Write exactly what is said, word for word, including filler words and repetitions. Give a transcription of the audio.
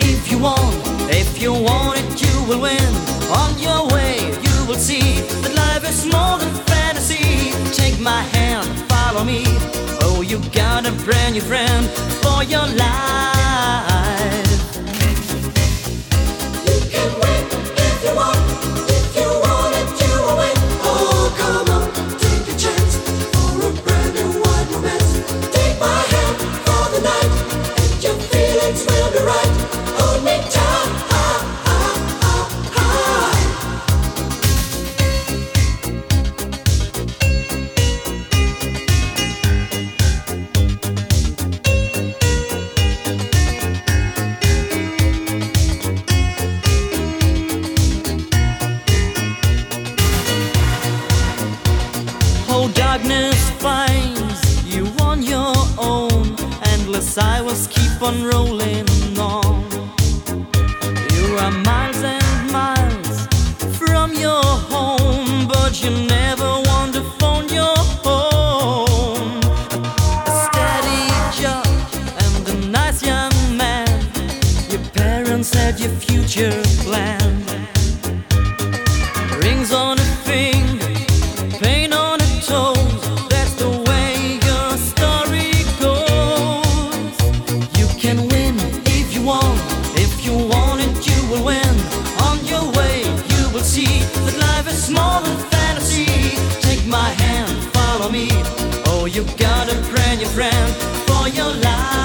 if you want. If you want it, you will win. On your way, you will see that life is more than fantasy. Take my hand, follow me. Oh, you got a brand new friend for your life. You can win if you want. If you want it, you will win. Oh, come on, take a chance for a brand new wide romance. Take my hand for the night, and your feelings will be right. Hold me tight. Darkness finds you on your own. Endless highways keep on rolling on. You are miles and miles from your home, but you never want to phone your home. A steady job and a nice young man. Your parents had your future planned. Rings on a finger, pain on a toe. That's the way your story goes. You can win if you want. If you want it, you will win. On your way, you will see that life is more than fantasy. Take my hand, follow me. Oh, you got a brand new friend for your life.